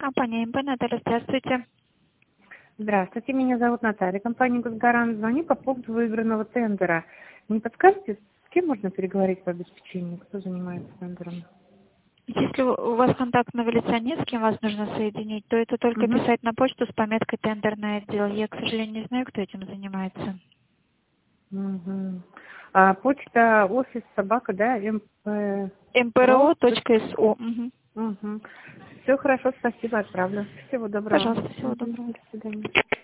Компания МП, Наталья, здравствуйте. Здравствуйте, меня зовут Наталья, компания «Госгарант». Звоню по поводу выигранного тендера. Не подскажете, с кем можно переговорить по обеспечению? Кто занимается тендером? Если у вас контактного лица нет, с кем вас нужно соединить, то это только Угу. писать на почту с пометкой «Тендерный отдел». Я, к сожалению, не знаю, кто этим занимается. Угу. А почта офис собака, да, МП. mpro.su. Угу. Угу. Все хорошо, спасибо, отправлю. Всего доброго. Пожалуйста, всего Угу. доброго. До свидания.